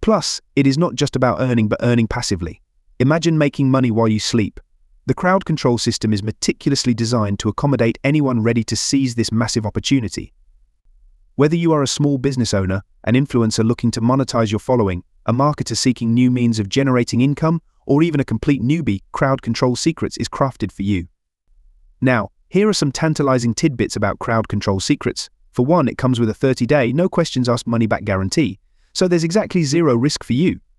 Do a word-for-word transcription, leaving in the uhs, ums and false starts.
Plus, it is not just about earning but earning passively. Imagine making money while you sleep. The crowd control system is meticulously designed to accommodate anyone ready to seize this massive opportunity. Whether you are a small business owner, an influencer looking to monetize your following, a marketer seeking new means of generating income, or even a complete newbie, Crowd Control Secrets is crafted for you. Now, here are some tantalizing tidbits about Crowd Control Secrets. For one, it comes with a thirty day, no questions asked money-back guarantee, so there's exactly zero risk for you.